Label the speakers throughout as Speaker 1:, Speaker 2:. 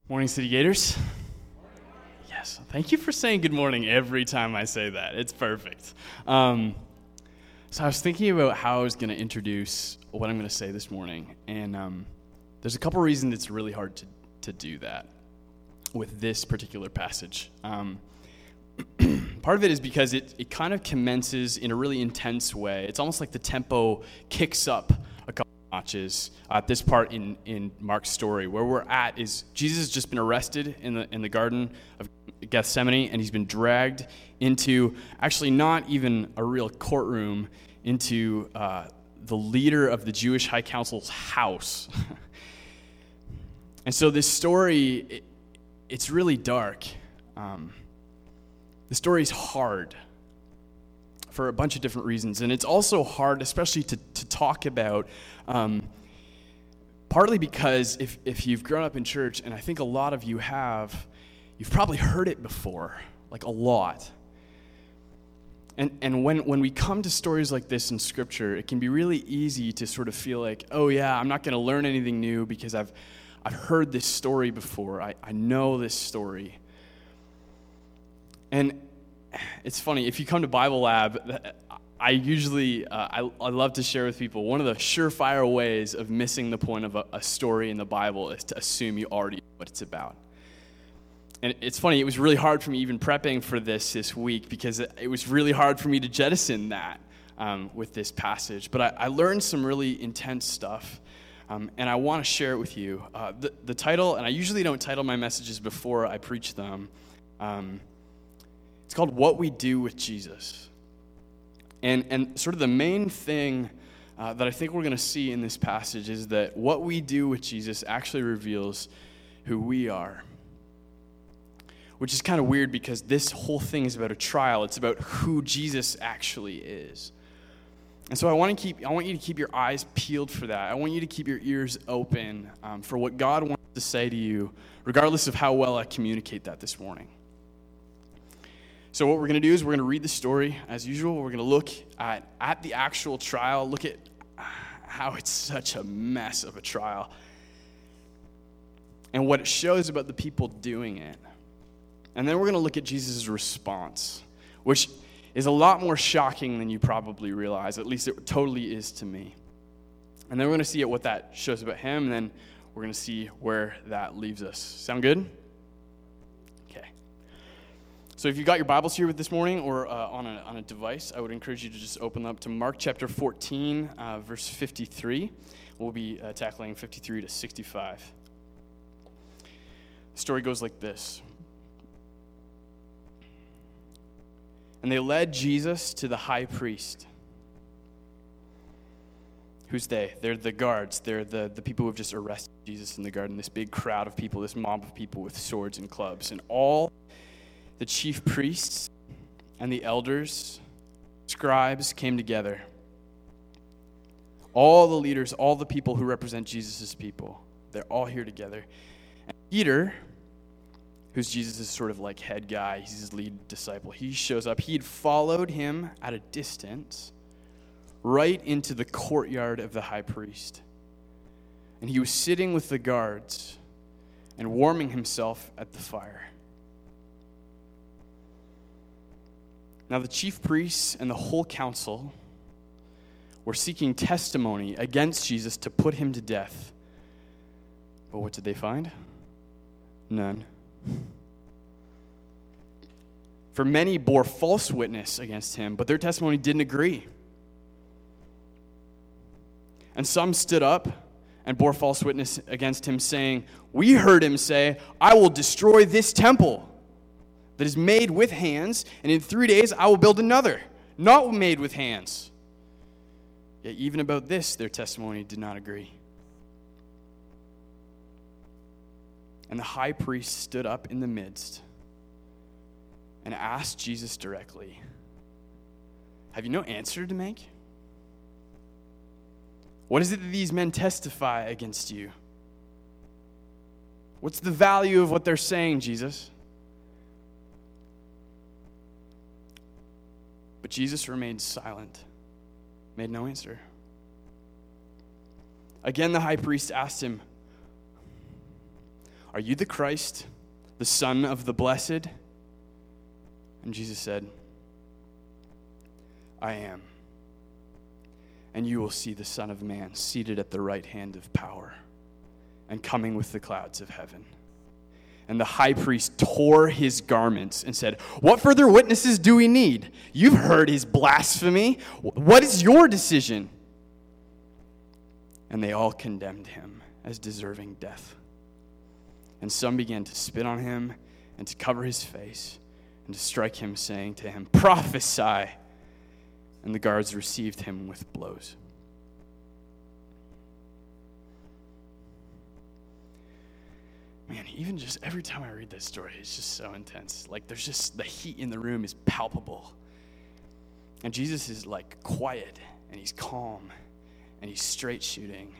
Speaker 1: Morning, City Gators. Yes, thank you for saying good morning every time I say that. It's perfect. So I was thinking about how I was going to introduce what I'm going to say this morning, and there's a couple reasons it's really hard to do that with this particular passage. Part of it is because it kind of commences in a really intense way. It's almost like the tempo kicks up a couple notches at this part in Mark's story. Where we're at is Jesus has just been arrested in the Garden of Gethsemane, and he's been dragged into actually not even a real courtroom, into the leader of the Jewish High Council's house. And so this story, it's really dark. The story's hard for a bunch of different reasons, and it's also hard, especially to talk about, partly because if you've grown up in church, and I think a lot of you have, you've probably heard it before, like a lot. And when we come to stories like this in Scripture, it can be really easy to sort of feel like, oh yeah, I'm not going to learn anything new because I've heard this story before. I know this story. And it's funny, if you come to Bible Lab, I usually, I love to share with people, one of the surefire ways of missing the point of a story in the Bible is to assume you already know what it's about. And it's funny, it was really hard for me even prepping for this week because it was really hard for me to jettison that with this passage. But I learned some really intense stuff, and I want to share it with you. The title, and I usually don't title my messages before I preach them, it's called What We Do with Jesus. And sort of the main thing that I think we're going to see in this passage is that what we do with Jesus actually reveals who we are. Which is kind of weird because this whole thing is about a trial. It's about who Jesus actually is. And so I want you to keep your eyes peeled for that. I want you to keep your ears open for what God wants to say to you, regardless of how well I communicate that this morning. So what we're going to do is we're going to read the story as usual. We're going to look at the actual trial, look at how it's such a mess of a trial, and what it shows about the people doing it. And then we're going to look at Jesus' response, which is a lot more shocking than you probably realize. At least it totally is to me. And then we're going to see what that shows about him, and then we're going to see where that leaves us. Sound good? Okay. So if you've got your Bibles here with this morning or on a device, I would encourage you to just open up to Mark chapter 14, verse 53. We'll be tackling 53 to 65. The story goes like this. And they led Jesus to the high priest. Who's they? They're the guards. They're the people who have just arrested Jesus in the garden. This big crowd of people, this mob of people with swords and clubs. And all the chief priests and the elders, scribes came together. All the leaders, all the people who represent Jesus' people, they're all here together. And Peter, who's Jesus' sort of like head guy, he's his lead disciple. He shows up. He'd followed him at a distance right into the courtyard of the high priest. And he was sitting with the guards and warming himself at the fire. Now the chief priests and the whole council were seeking testimony against Jesus to put him to death. But what did they find? None. For many bore false witness against him, but their testimony didn't agree. And some stood up and bore false witness against him, saying, "We heard him say, 'I will destroy this temple that is made with hands, and in 3 days I will build another, not made with hands.' Yet even about this their testimony did not agree." And the high priest stood up in the midst and asked Jesus directly, "Have you no answer to make? What is it that these men testify against you? What's the value of what they're saying, Jesus?" But Jesus remained silent, made no answer. Again, the high priest asked him, "Are you the Christ, the Son of the Blessed?" And Jesus said, "I am. And you will see the Son of Man seated at the right hand of power and coming with the clouds of heaven." And the high priest tore his garments and said, "What further witnesses do we need? You've heard his blasphemy. What is your decision?" And they all condemned him as deserving death. And some began to spit on him and to cover his face and to strike him, saying to him, "Prophesy." And the guards received him with blows. Man, even just every time I read this story, it's just so intense. Like, there's just, the heat in the room is palpable. And Jesus is like quiet, and he's calm, and he's straight shooting.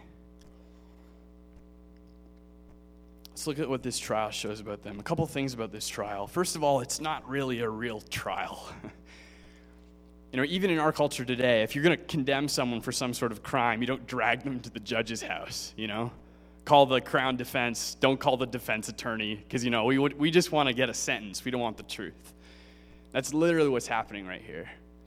Speaker 1: Let's look at what this trial shows about them. A couple things about this trial. First of all, it's not really a real trial. Even in our culture today, if you're going to condemn someone for some sort of crime, you don't drag them to the judge's house, Call the Crown defense. Don't call the defense attorney, because, we just want to get a sentence. We don't want the truth. That's literally what's happening right here.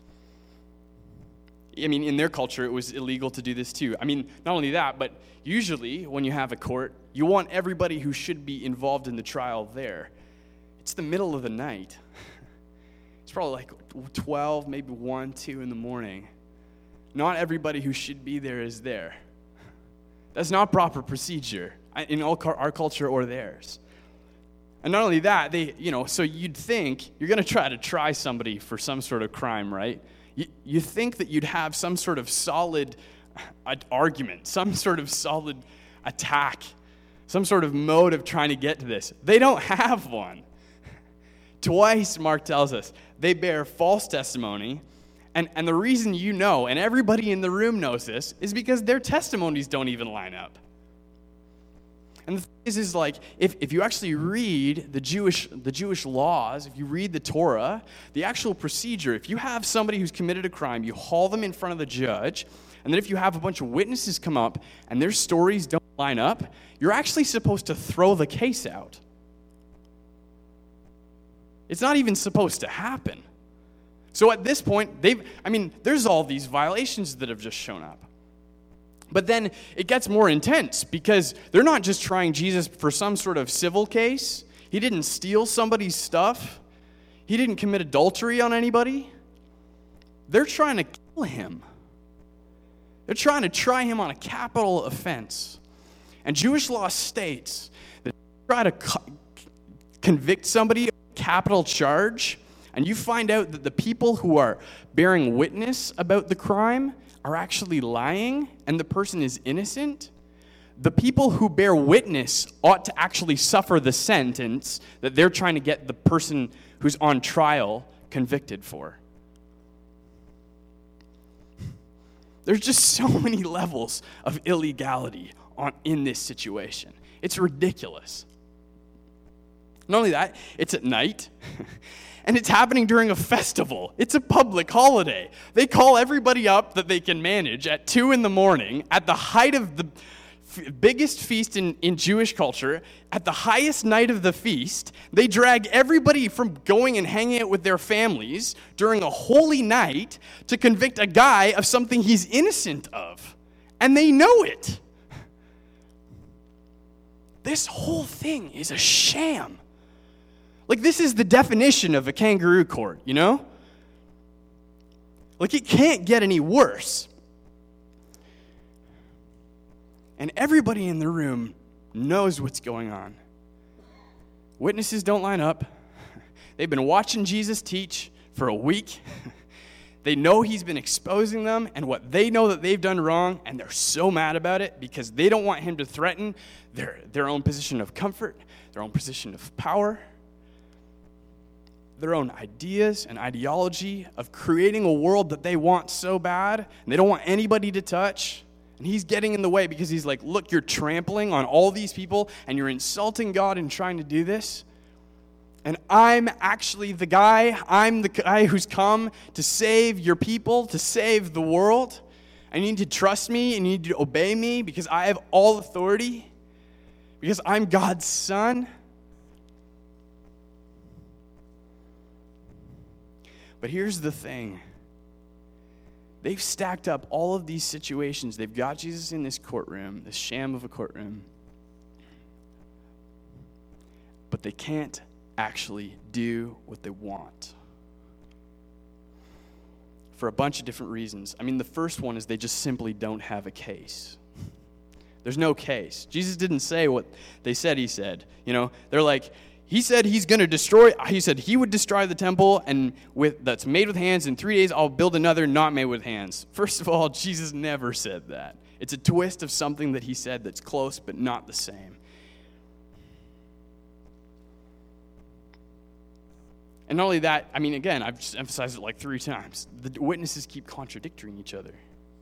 Speaker 1: In their culture, it was illegal to do this too. Not only that, but usually when you have a court, you want everybody who should be involved in the trial there. It's the middle of the night. It's probably like 12, maybe 1, 2 in the morning. Not everybody who should be there is there. That's not proper procedure in our culture or theirs. And not only that, so you'd think you're going to try somebody for some sort of crime, right? You think that you'd have some sort of solid argument, some sort of solid attack, some sort of mode of trying to get to this. They don't have one. Twice, Mark tells us, they bear false testimony. And the reason and everybody in the room knows this, is because their testimonies don't even line up. And the thing is like, if you actually read the Jewish laws, if you read the Torah, the actual procedure, if you have somebody who's committed a crime, you haul them in front of the judge, and then if you have a bunch of witnesses come up and their stories don't line up, you're actually supposed to throw the case out. It's not even supposed to happen. So at this point, there's all these violations that have just shown up. But then it gets more intense, because they're not just trying Jesus for some sort of civil case. He didn't steal somebody's stuff. He didn't commit adultery on anybody. They're trying to kill him. They're trying to try him on a capital offense. And Jewish law states that if you try to convict somebody of a capital charge, and you find out that the people who are bearing witness about the crime are actually lying and the person is innocent, the people who bear witness ought to actually suffer the sentence that they're trying to get the person who's on trial convicted for. There's just so many levels of illegality in this situation. It's ridiculous. Not only that, it's at night. And it's happening during a festival. It's a public holiday. They call everybody up that they can manage at 2 in the morning, at the height of the biggest feast in Jewish culture, at the highest night of the feast. They drag everybody from going and hanging out with their families during a holy night to convict a guy of something he's innocent of. And they know it. This whole thing is a sham. Like, this is the definition of a kangaroo court, Like, it can't get any worse. And everybody in the room knows what's going on. Witnesses don't line up. They've been watching Jesus teach for a week. They know he's been exposing them and what they know that they've done wrong, and they're so mad about it because they don't want him to threaten their own position of comfort, their own position of power, their own ideas and ideology of creating a world that they want so bad, and they don't want anybody to touch. And he's getting in the way because he's like, look, you're trampling on all these people, and you're insulting God in trying to do this. And I'm actually the guy. I'm the guy who's come to save your people, to save the world. And you need to trust me, and you need to obey me because I have all authority. Because I'm God's son? But here's the thing. They've stacked up all of these situations. They've got Jesus in this courtroom, this sham of a courtroom. But they can't actually do what they want. For a bunch of different reasons. I mean, the first one is they just simply don't have a case. There's no case. Jesus didn't say what they said he said. They're like, he said he said he would destroy the temple and that's made with hands. In 3 days, I'll build another not made with hands. First of all, Jesus never said that. It's a twist of something that he said that's close but not the same. And not only that, I mean, again, I've just emphasized it like 3 times. The witnesses keep contradicting each other.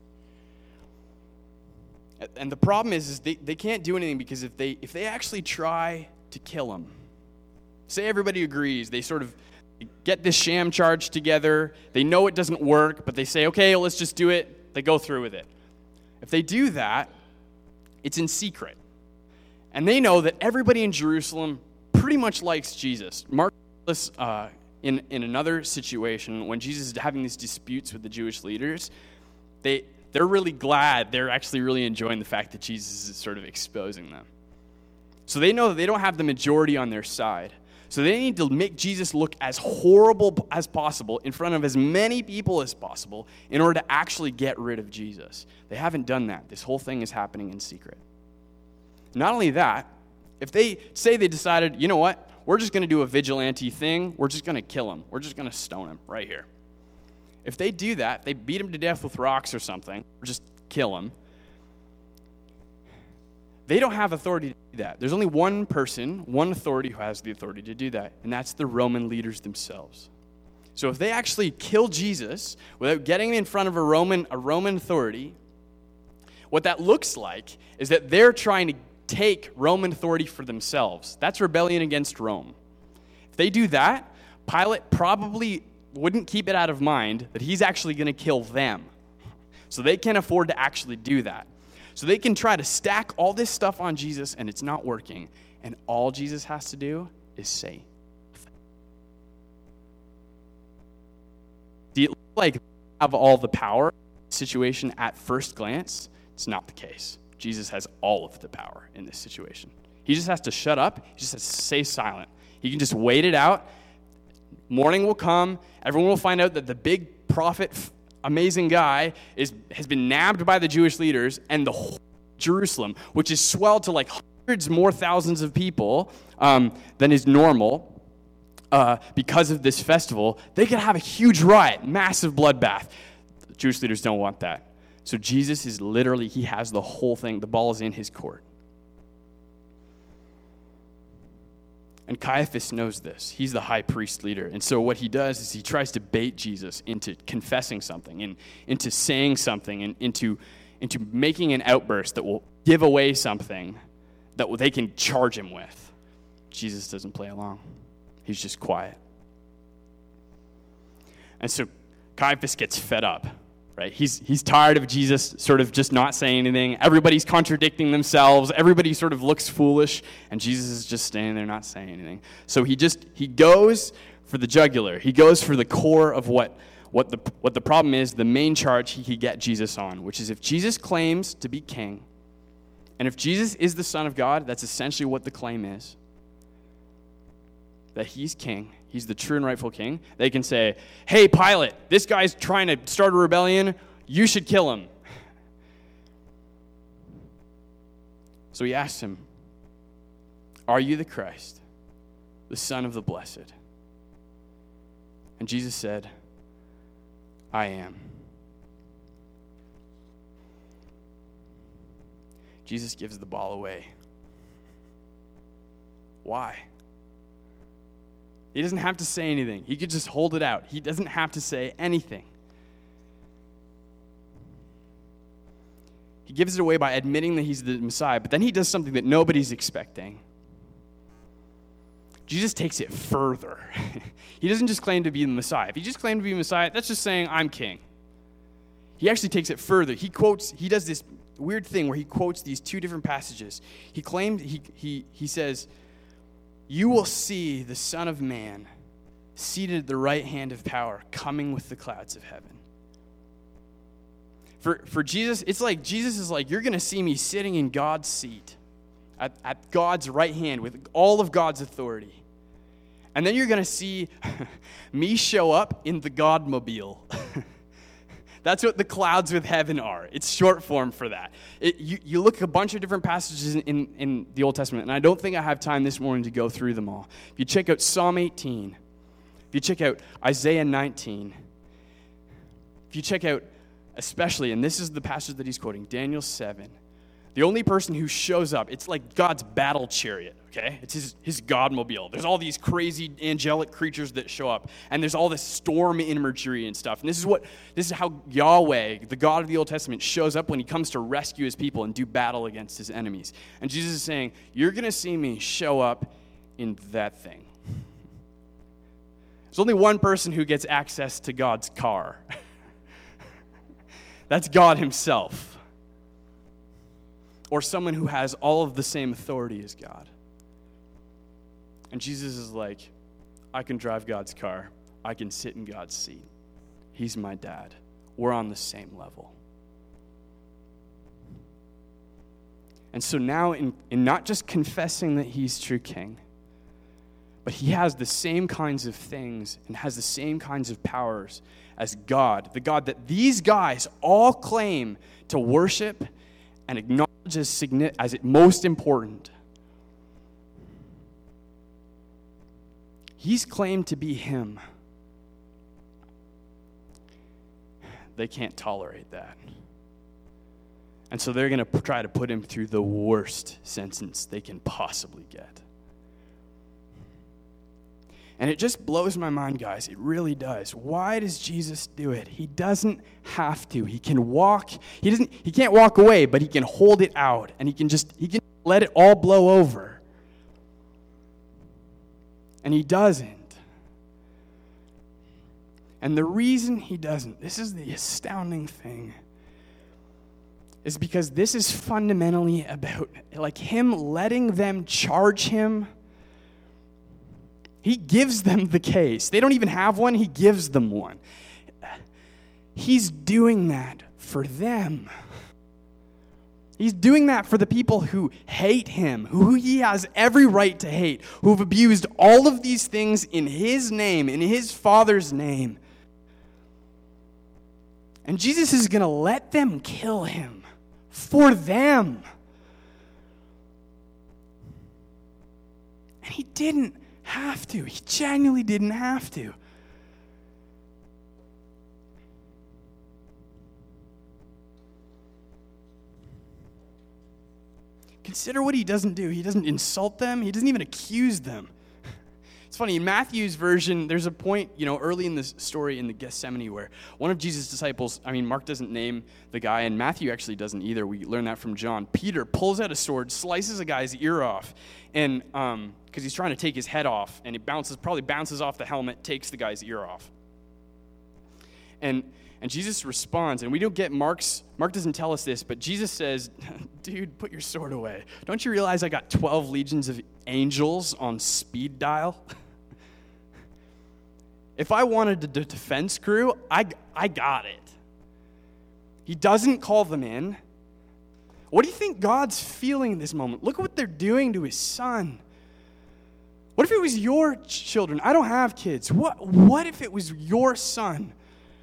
Speaker 1: And the problem is they can't do anything because if they actually try to kill him, say everybody agrees, they sort of get this sham charge together, they know it doesn't work, but they say, okay, let's just do it, they go through with it. If they do that, it's in secret. And they know that everybody in Jerusalem pretty much likes Jesus. Mark in another situation, when Jesus is having these disputes with the Jewish leaders, they're really glad, they're actually really enjoying the fact that Jesus is sort of exposing them. So they know that they don't have the majority on their side. So they need to make Jesus look as horrible as possible in front of as many people as possible in order to actually get rid of Jesus. They haven't done that. This whole thing is happening in secret. Not only that, if they say they decided, you know what, we're just going to do a vigilante thing, we're just going to kill him, we're just going to stone him right here. If they do that, they beat him to death with rocks or something, or just kill him, they don't have authority to do that. There's only one person, one authority who has the authority to do that, and that's the Roman leaders themselves. So if they actually kill Jesus without getting him in front of a Roman authority, what that looks like is that they're trying to take Roman authority for themselves. That's rebellion against Rome. If they do that, Pilate probably wouldn't keep it out of mind that he's actually going to kill them. So they can't afford to actually do that. So they can try to stack all this stuff on Jesus, and it's not working. And all Jesus has to do is say. Do you look like they have all the power situation at first glance? It's not the case. Jesus has all of the power in this situation. He just has to shut up. He just has to stay silent. He can just wait it out. Morning will come. Everyone will find out that the big prophet, amazing guy, has been nabbed by the Jewish leaders, and the whole Jerusalem, which is swelled to like hundreds more thousands of people than is normal because of this festival, they could have a huge riot, massive bloodbath. The Jewish leaders don't want that. So Jesus is literally, he has the whole thing. The ball is in his court. And Caiaphas knows this. He's the high priest leader. And so what he does is he tries to bait Jesus into confessing something, and into saying something, and into making an outburst that will give away something that they can charge him with. Jesus doesn't play along. He's just quiet. And so Caiaphas gets fed up. Right? He's tired of Jesus sort of just not saying anything. Everybody's contradicting themselves. Everybody sort of looks foolish, and Jesus is just standing there not saying anything. So he goes for the jugular. He goes for the core of what the problem is, the main charge he could get Jesus on, which is if Jesus claims to be king, and if Jesus is the Son of God, that's essentially what the claim is, that he's king, he's the true and rightful king, they can say, hey, Pilate, this guy's trying to start a rebellion, you should kill him. So he asked him, are you the Christ, the Son of the Blessed? And Jesus said, I am. Jesus gives the ball away. Why? He doesn't have to say anything. He could just hold it out. He doesn't have to say anything. He gives it away by admitting that he's the Messiah, but then he does something that nobody's expecting. Jesus takes it further. He doesn't just claim to be the Messiah. If he just claimed to be the Messiah, that's just saying, I'm king. He actually takes it further. He does this weird thing where he quotes these two different passages. He claimed, he says, "You will see the Son of Man seated at the right hand of power, coming with the clouds of heaven." For Jesus, it's like Jesus is like, you're going to see me sitting in God's seat, at God's right hand with all of God's authority. And then you're going to see me show up in the Godmobile. That's what the clouds with heaven are. It's short form for that. You look at a bunch of different passages in the Old Testament, and I don't think I have time this morning to go through them all. If you check out Psalm 18, if you check out Isaiah 19, if you check out especially, and this is the passage that he's quoting, Daniel 7, the only person who shows up, it's like God's battle chariot, okay? It's his Godmobile. There's all these crazy angelic creatures that show up, and there's all this storm imagery and stuff. And this is how Yahweh, the God of the Old Testament, shows up when he comes to rescue his people and do battle against his enemies. And Jesus is saying, you're going to see me show up in that thing. There's only one person who gets access to God's car. That's God himself. Or someone who has all of the same authority as God. And Jesus is like, I can drive God's car. I can sit in God's seat. He's my dad. We're on the same level. And so now in not just confessing that he's true king, but he has the same kinds of things and has the same kinds of powers as God, the God that these guys all claim to worship and acknowledge as most important. He's claimed to be him. They can't tolerate that. And so they're going to try to put him through the worst sentence they can possibly get. And it just blows my mind, guys. It really does. Why does Jesus do it? He doesn't have to. He can walk. He can't walk away, but he can hold it out, and he can let it all blow over. And he doesn't. And the reason he doesn't, this is the astounding thing, is because this is fundamentally about like him letting them charge him. He gives them the case. They don't even have one. He gives them one. He's doing that for them. He's doing that for the people who hate him, who he has every right to hate, who have abused all of these things in his name, in his Father's name. And Jesus is going to let them kill him for them. And he didn't have to. He genuinely didn't have to. Consider what he doesn't do. He doesn't insult them. He doesn't even accuse them. It's funny, in Matthew's version, there's a point, early in this story in the Gethsemane where one of Jesus' disciples, Mark doesn't name the guy, and Matthew actually doesn't either. We learn that from John. Peter pulls out a sword, slices a guy's ear off, and because he's trying to take his head off, and it probably bounces off the helmet, takes the guy's ear off. And Jesus responds, and we don't get Mark doesn't tell us this, but Jesus says, dude, put your sword away. Don't you realize I got 12 legions of angels on speed dial? If I wanted a defense crew, I got it. He doesn't call them in. What do you think God's feeling in this moment? Look at what they're doing to his son. What if it was your children? I don't have kids. What if it was your son?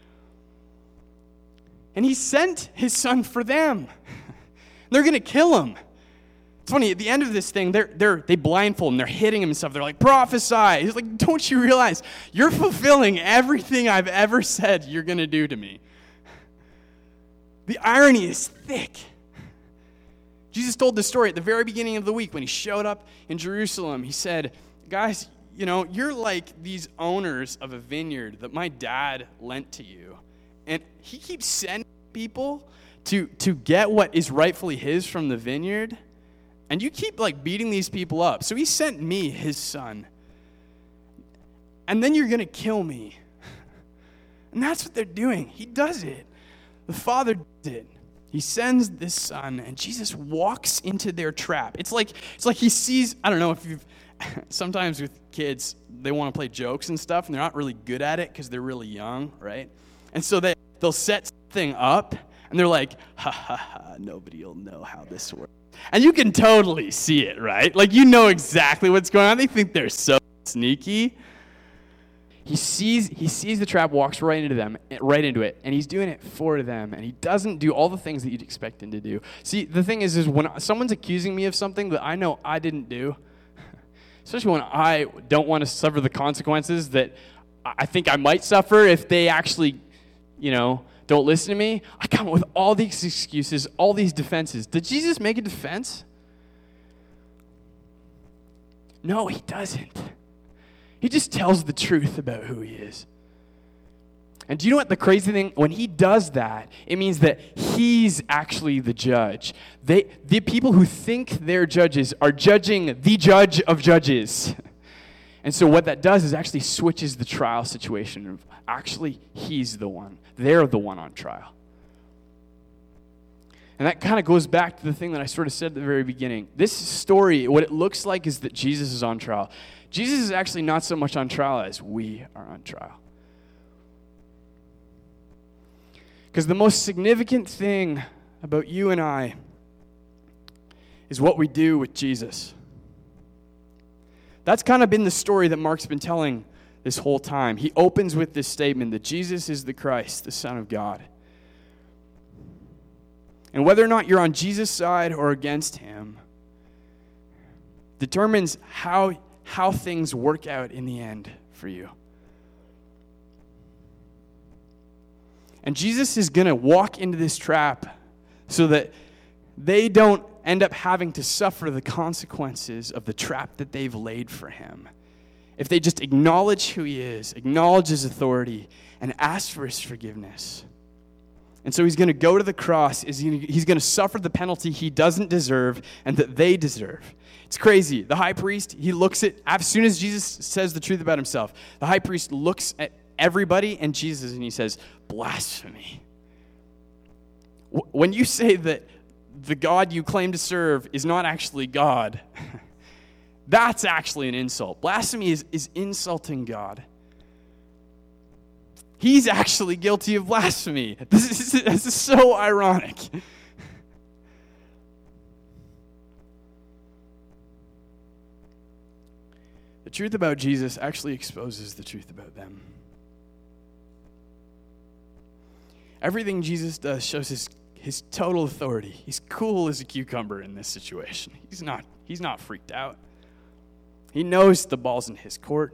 Speaker 1: And he sent his son for them. They're going to kill him. It's funny, at the end of this thing, they blindfold him. They're hitting him and stuff. They're like, prophesy. He's like, don't you realize you're fulfilling everything I've ever said you're going to do to me? The irony is thick. Jesus told this story at the very beginning of the week when he showed up in Jerusalem. He said, guys, you're like these owners of a vineyard that my dad lent to you. And he keeps sending people to get what is rightfully his from the vineyard. And you keep beating these people up. So he sent me, his son. And then you're going to kill me. And that's what they're doing. He does it. The Father did it. He sends this son, and Jesus walks into their trap. It's like he sees, I don't know if you've, sometimes with kids, they want to play jokes and stuff, and they're not really good at it because they're really young, right? And so they'll set something up, and they're like, ha, ha, ha, nobody will know how this works. And you can totally see it, right? Like, you know exactly what's going on. They think they're so sneaky. He sees the trap, walks right into it, and he's doing it for them, and he doesn't do all the things that you'd expect him to do. See, the thing is when someone's accusing me of something that I know I didn't do, especially when I don't want to suffer the consequences that I think I might suffer if they actually, don't listen to me, I come up with all these excuses, all these defenses. Did Jesus make a defense? No, he doesn't. He just tells the truth about who he is. And do you know what the crazy thing? When he does that, it means that he's actually the judge. The people who think they're judges are judging the judge of judges. And so what that does is actually switches the trial situation. Actually, he's the one. They're the one on trial. And that kind of goes back to the thing that I sort of said at the very beginning. This story, what it looks like is that Jesus is on trial. Jesus is actually not so much on trial as we are on trial. Because the most significant thing about you and I is what we do with Jesus. That's kind of been the story that Mark's been telling this whole time. He opens with this statement that Jesus is the Christ, the Son of God. And whether or not you're on Jesus' side or against him determines how things work out in the end for you. And Jesus is going to walk into this trap so that they don't end up having to suffer the consequences of the trap that they've laid for him. If they just acknowledge who he is, acknowledge his authority, and ask for his forgiveness. And so he's going to go to the cross. He's going to suffer the penalty he doesn't deserve and that they deserve. It's crazy. The high priest, he looks at, as soon as Jesus says the truth about himself, the high priest looks at everybody and Jesus and he says, blasphemy. When you say that the God you claim to serve is not actually God, that's actually an insult. Blasphemy is insulting God. He's actually guilty of blasphemy. This is so ironic. The truth about Jesus actually exposes the truth about them. Everything Jesus does shows his total authority. He's cool as a cucumber in this situation. He's not freaked out. He knows the ball's in his court.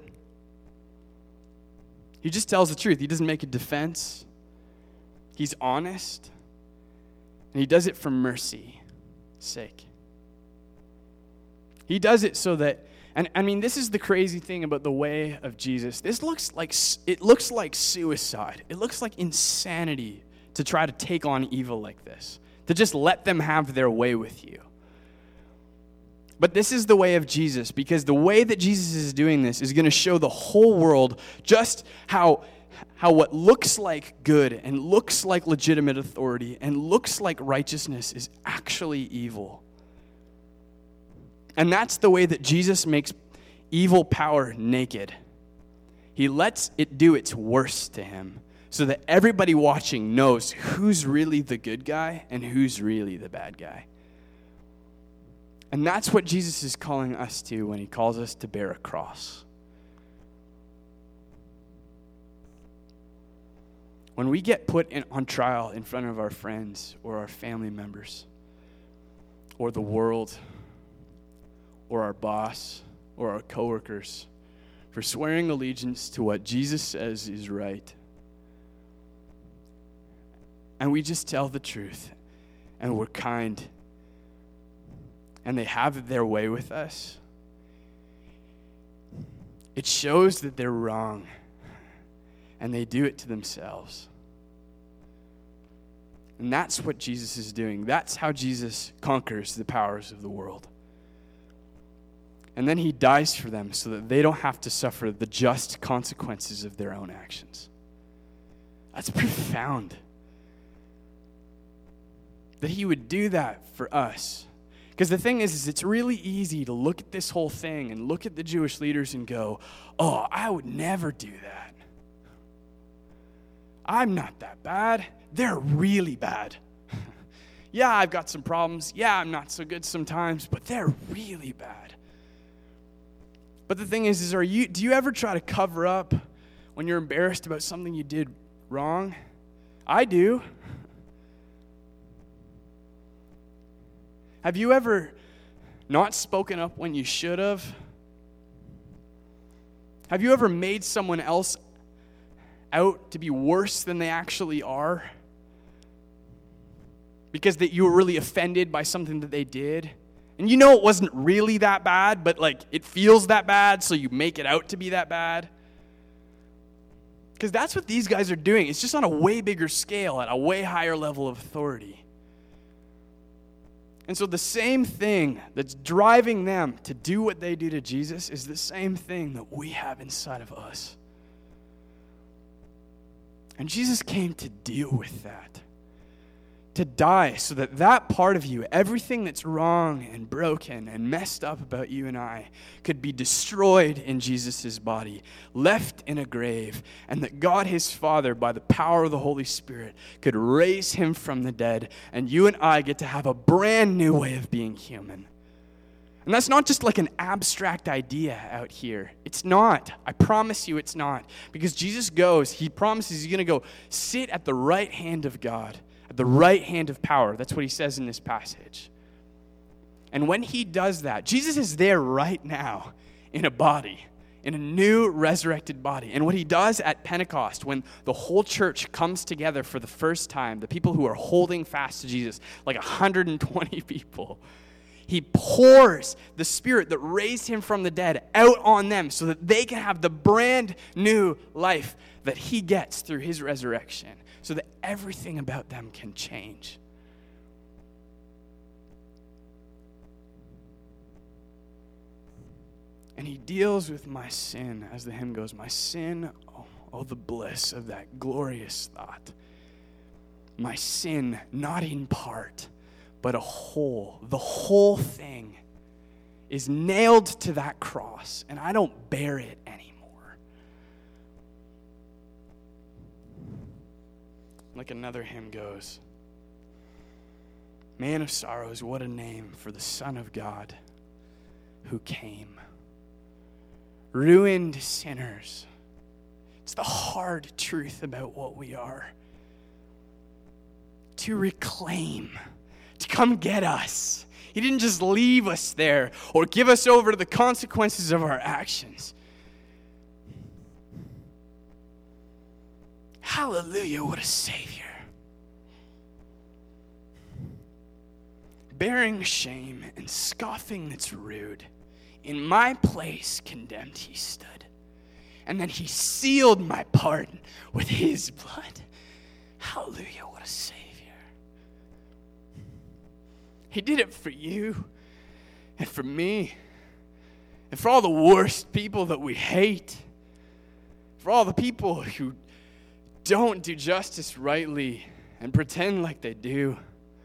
Speaker 1: He just tells the truth. He doesn't make a defense. He's honest. And he does it for mercy's sake. He does it so that, and I mean, this is the crazy thing about the way of Jesus. It looks like suicide. It looks like insanity to try to take on evil like this, to just let them have their way with you. But this is the way of Jesus, because the way that Jesus is doing this is going to show the whole world just how what looks like good and looks like legitimate authority and looks like righteousness is actually evil. And that's the way that Jesus makes evil power naked. He lets it do its worst to him so that everybody watching knows who's really the good guy and who's really the bad guy. And that's what Jesus is calling us to when he calls us to bear a cross. When we get put on trial in front of our friends or our family members or the world or our boss or our coworkers for swearing allegiance to what Jesus says is right, and we just tell the truth and we're kind and they have their way with us, it shows that they're wrong and they do it to themselves. And that's what Jesus is doing. That's how Jesus conquers the powers of the world. And then he dies for them so that they don't have to suffer the just consequences of their own actions. That's profound. that he would do that for us. Because the thing is it's really easy to look at this whole thing and look at the Jewish leaders and go, oh, I would never do that. I'm not that bad. They're really bad. Yeah, I've got some problems. Yeah, I'm not so good sometimes, but they're really bad. But the thing is do you ever try to cover up when you're embarrassed about something you did wrong? I do. Have you ever not spoken up when you should have? Have you ever made someone else out to be worse than they actually are? Because that you were really offended by something that they did. And you know it wasn't really that bad, but it feels that bad, so you make it out to be that bad. Because that's what these guys are doing. It's just on a way bigger scale, at a way higher level of authority. And so the same thing that's driving them to do what they do to Jesus is the same thing that we have inside of us. And Jesus came to deal with that. To die so that that part of you, everything that's wrong and broken and messed up about you and I, could be destroyed in Jesus' body, left in a grave, and that God his Father, by the power of the Holy Spirit, could raise him from the dead, and you and I get to have a brand new way of being human. And that's not just like an abstract idea out here. It's not. I promise you it's not. Because Jesus goes, he promises he's going to go sit at the right hand of God, at the right hand of power. That's what he says in this passage. And when he does that, Jesus is there right now in a body, in a new resurrected body. And what he does at Pentecost, when the whole church comes together for the first time, the people who are holding fast to Jesus, like 120 people, he pours the Spirit that raised him from the dead out on them so that they can have the brand new life that he gets through his resurrection, so that everything about them can change. And he deals with my sin, as the hymn goes, my sin, oh the bliss of that glorious thought. My sin, not in part, but a whole, the whole thing is nailed to that cross, and I don't bear it anymore. Like another hymn goes, Man of sorrows, what a name for the Son of God who came. Ruined sinners. It's the hard truth about what we are. To reclaim, to come get us. He didn't just leave us there or give us over to the consequences of our actions. Hallelujah, what a Savior. Bearing shame and scoffing that's rude, in my place condemned he stood. And then he sealed my pardon with his blood. Hallelujah, what a Savior. He did it for you and for me and for all the worst people that we hate, for all the people who don't do justice rightly and pretend like they do.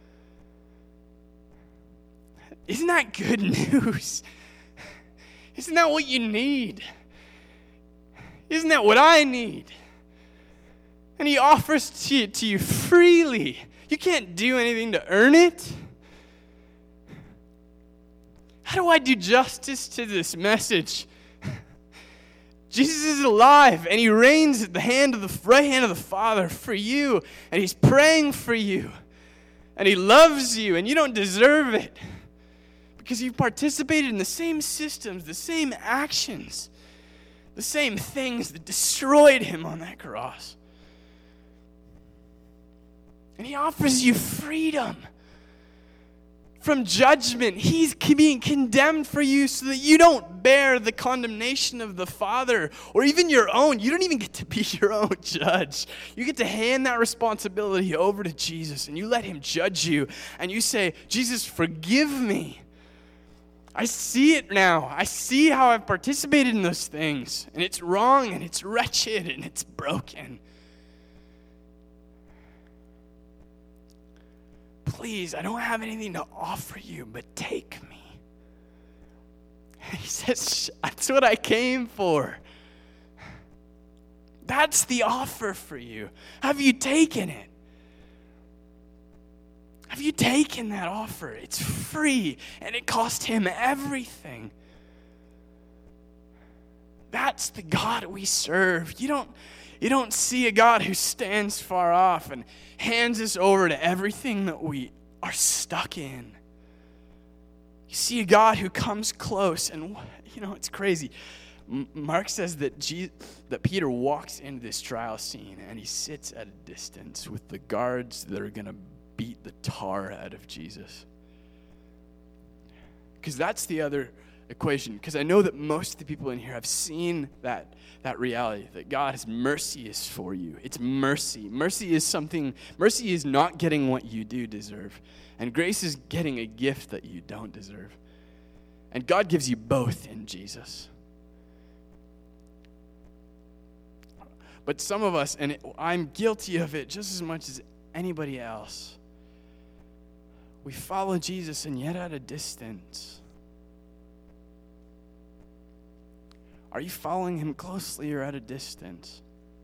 Speaker 1: Isn't that good news? Isn't that what you need? Isn't that what I need? And he offers to you freely. You can't do anything to earn it. How do I do justice to this message? Jesus is alive, and he reigns at the right hand of the Father for you, and he's praying for you, and he loves you, and you don't deserve it because you've participated in the same systems, the same actions, the same things that destroyed him on that cross. And he offers you freedom from judgment. He's being condemned for you so that you don't bear the condemnation of the Father or even your own. You don't even get to be your own judge. You get to hand that responsibility over to Jesus and you let him judge you. And you say, Jesus, forgive me. I see it now. I see how I've participated in those things. And it's wrong and it's wretched and it's broken. please, I don't have anything to offer you, but take me. He says, that's what I came for. That's the offer for you. Have you taken it? Have you taken that offer? It's free, and it cost him everything. That's the God we serve. You don't see a God who stands far off and hands us over to everything that we are stuck in. You see a God who comes close, and it's crazy. Mark says that Peter walks into this trial scene, and he sits at a distance with the guards that are going to beat the tar out of Jesus. Because that's the other equation. Because I know that most of the people in here have seen that reality, that God's mercy is for you. It's mercy. Mercy is not getting what you do deserve. And grace is getting a gift that you don't deserve. And God gives you both in Jesus. But some of us, and I'm guilty of it just as much as anybody else, we follow Jesus and yet at a distance. Are you following him closely or at a distance?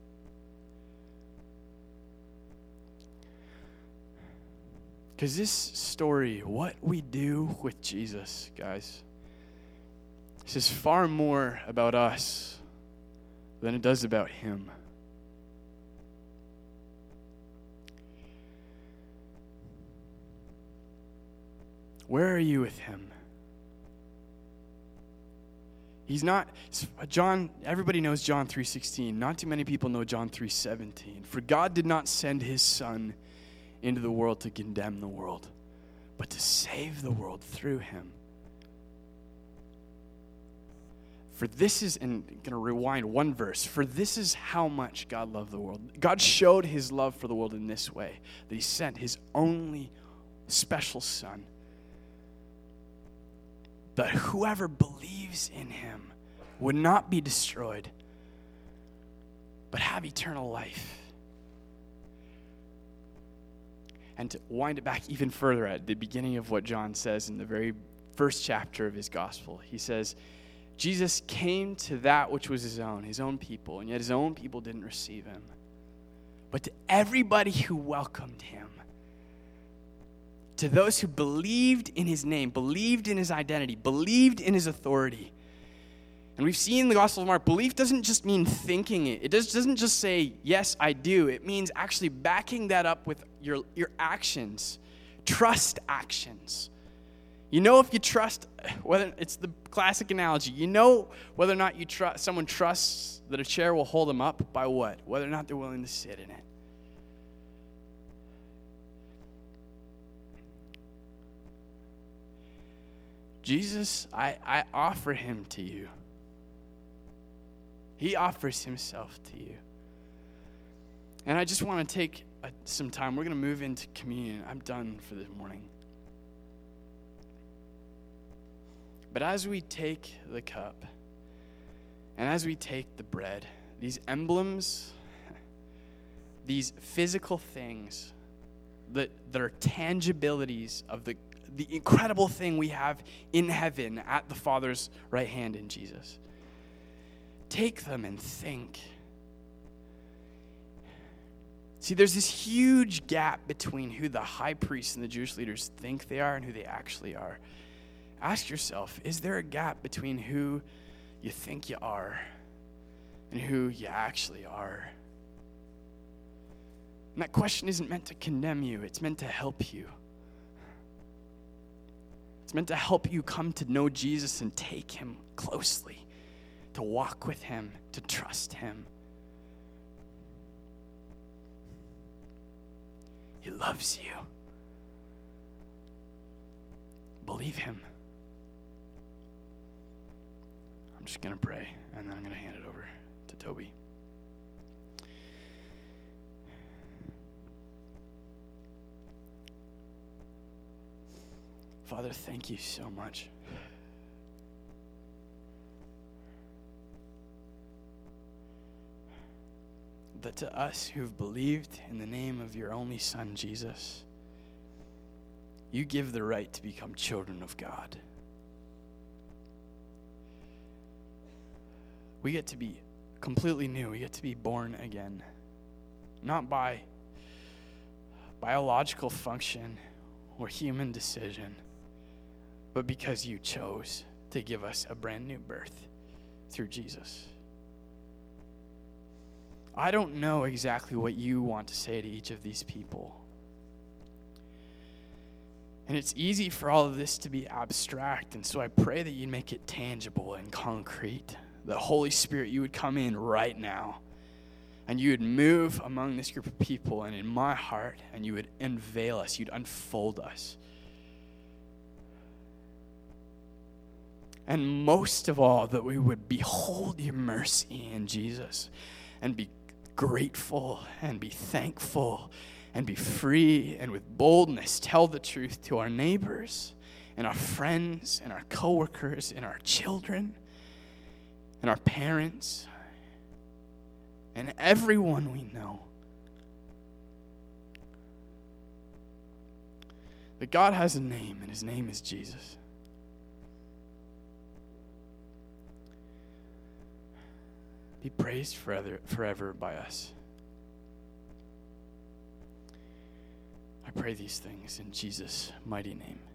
Speaker 1: Because this story, what we do with Jesus, guys, this is far more about us than it does about him. Where are you with him? He's not, John, everybody knows John 3:16. Not too many people know John 3:17. For God did not send his son into the world to condemn the world, but to save the world through him. For this is, and I'm going to rewind one verse, for this is how much God loved the world. God showed his love for the world in this way, that he sent his only special son, that whoever believes in him would not be destroyed, but have eternal life. And to wind it back even further at the beginning of what John says in the very first chapter of his gospel, he says, Jesus came to that which was his own people, and yet his own people didn't receive him. But to everybody who welcomed him, to those who believed in his name, believed in his identity, believed in his authority. And we've seen in the Gospel of Mark, belief doesn't just mean thinking it. It doesn't just say, yes, I do. It means actually backing that up with your actions. Trust actions. You know if you trust, whether it's the classic analogy, you know whether or not someone trusts that a chair will hold them up by what? Whether or not they're willing to sit in it. Jesus, I offer him to you. He offers himself to you. And I just want to take some time. We're going to move into communion. I'm done for this morning. But as we take the cup, and as we take the bread, these emblems, these physical things that are tangibilities of the incredible thing we have in heaven at the Father's right hand in Jesus. Take them and think. See, there's this huge gap between who the high priests and the Jewish leaders think they are and who they actually are. Ask yourself, is there a gap between who you think you are and who you actually are? And that question isn't meant to condemn you. It's meant to help you. It's meant to help you come to know Jesus and take him closely, to walk with him, to trust him. He loves you. Believe him. I'm just going to pray, and then I'm going to hand it over to Toby. Father, thank you so much. That to us who've believed in the name of your only Son, Jesus, you give the right to become children of God. We get to be completely new. We get to be born again. Not by biological function or human decision, but because you chose to give us a brand new birth through Jesus. I don't know exactly what you want to say to each of these people. And it's easy for all of this to be abstract, and so I pray that you'd make it tangible and concrete. The Holy Spirit, you would come in right now, and you would move among this group of people and in my heart, and you would unveil us, you'd unfold us. And most of all, that we would behold your mercy in Jesus and be grateful and be thankful and be free and with boldness tell the truth to our neighbors and our friends and our coworkers and our children and our parents and everyone we know. That God has a name, and his name is Jesus. Be praised forever by us. I pray these things in Jesus' mighty name.